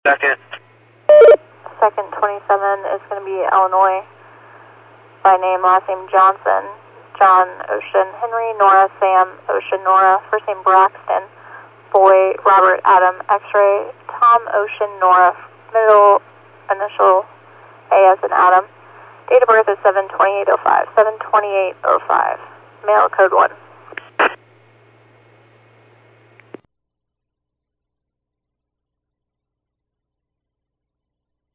Second. Second 27 is going to be Illinois. By name, last name Johnson. John, Ocean, Henry, Nora, Sam, Ocean, Nora. First name Braxton. Boy, Robert, Adam, X-ray. Tom, Ocean, Nora. Middle initial A as in Adam. Date of birth is 7/28/05. 7/28/05. Mail code 1.